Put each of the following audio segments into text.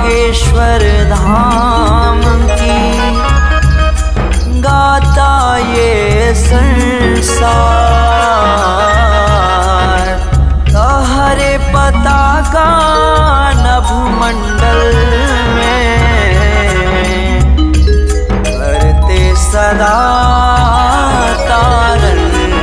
बागेश्वर धाम की गाता ये संसार। हरे पताका नभमंडल में करते सदा तारन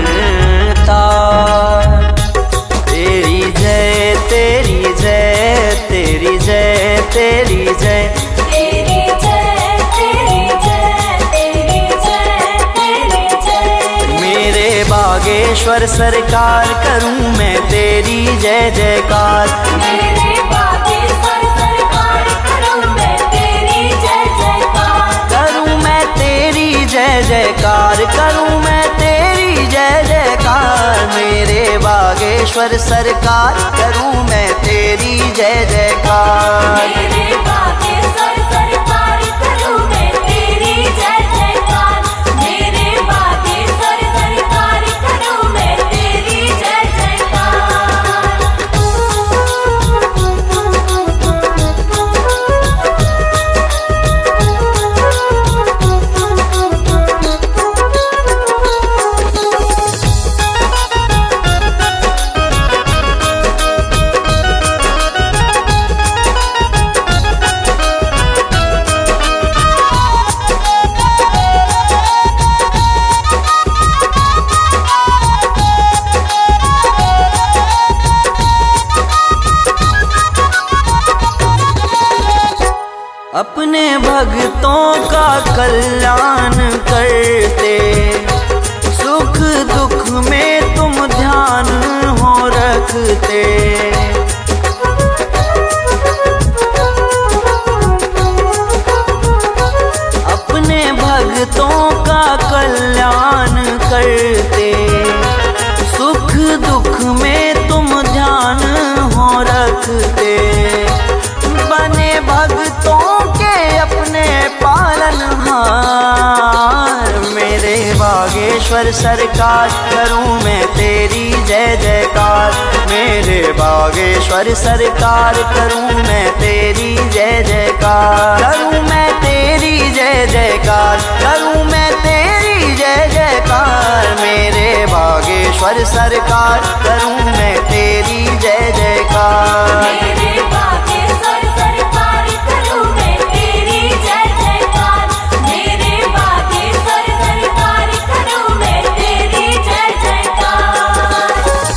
तार। तेरी जय तेरी जय तेरी जय तेरी जय तेरी जय तेरी जय तेरी जय तेरी जय। मेरे बागेश्वर सरकार करूं मैं तेरी जय जयकार। मेरे बागेश्वर सरकार करूं मैं तेरी जय जयकार। करूं मैं तेरी जय जयकार करूं मैं तेरी जय जयकार। मेरे बागेश्वर सरकार करूं मैं तेरी जय जयकार। मेरे बागेश्वर सरकार करूं मैं तेरी जय जयकार। मेरे बागेश्वर सरकार करूं मैं तेरी जय अपने भक्तों का कल्याण करते, सुख दुख में तुम ध्यान हो रखते। अपने भक्तों का कल्याण करते, सुख दुख में तुम ध्यान हो रखते। बने भक्तों के अपने पालनहार। मेरे बागेश्वर सरकार करूं मैं तेरी जय जयकार। मेरे बागेश्वर सरकार करूं मैं तेरी जय जयकार। करूं मैं तेरी जय जयकार करूं मैं तेरी जय जयकार। मेरे बागेश्वर सरकार करूं मैं तेरी जय जयकार। मेरे बागेश्वर सरकार करूं मैं तेरी जय जयकार। मेरे बागेश्वर सरकार करूं मैं तेरी जय जयकार।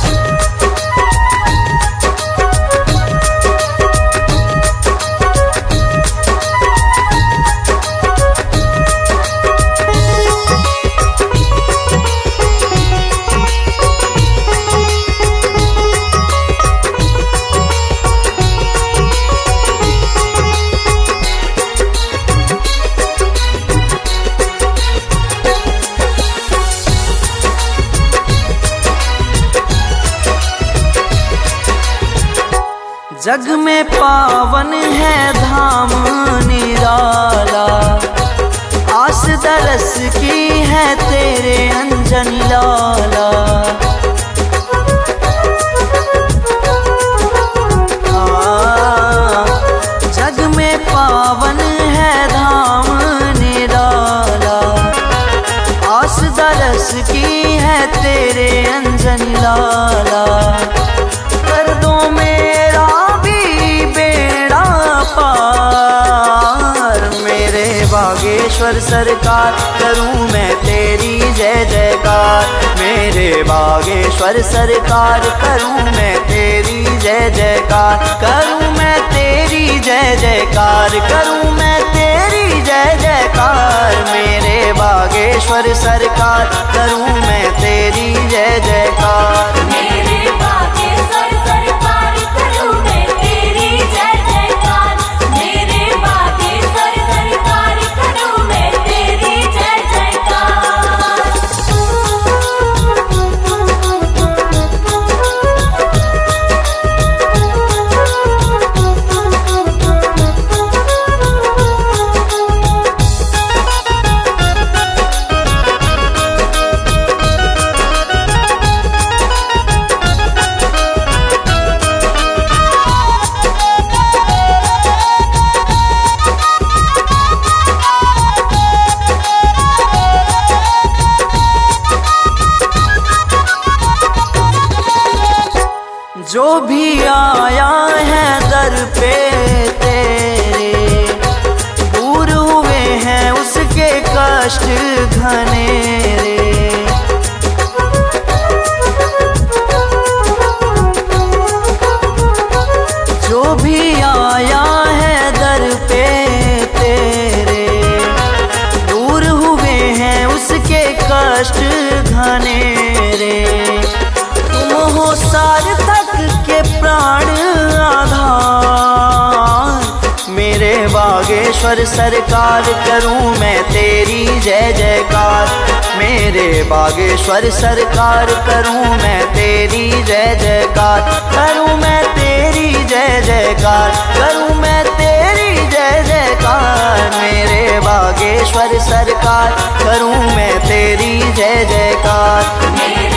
जग में पावन है धाम निराला। आस दरस की है तेरे अंजन लाला। जग में पावन है धाम निराला। आस दरस की है तेरे अंजन लाला। कर दो मेरा भी बेड़ा पार। मेरे बागेश्वर सरकार करूं मैं तेरी जय जयकार। मेरे बागेश्वर सरकार करूं मैं तेरी जय जयकार। करूं मैं तेरी जय जयकार करूं मैं तेरी जय जयकार। मेरे बागेश्वर सरकार करूं मैं तेरी जय जयकार। मेरे बागेश्वर सरकार करूं मैं तेरी जय जयकार। मेरे बागेश्वर सरकार करूं मैं तेरी जय जयकार। जो भी आया है दर पे तेरे, दूर हुए हैं उसके कष्ट घनेरे। जो भी आया है दर पे तेरे, दूर हुए हैं उसके कष्ट घनेरे। तुम हो सार्थक के प्राण आधार, मेरे बागेश्वर सरकार करूं मैं तेरी जय जयकार। मेरे बागेश्वर सरकार करूं मैं तेरी जय जयकार। करूं मैं तेरी जय जयकार, करूं मैं तेरी जय जयकार। मेरे बागेश्वर सरकार करूं मैं तेरी जय जयकार।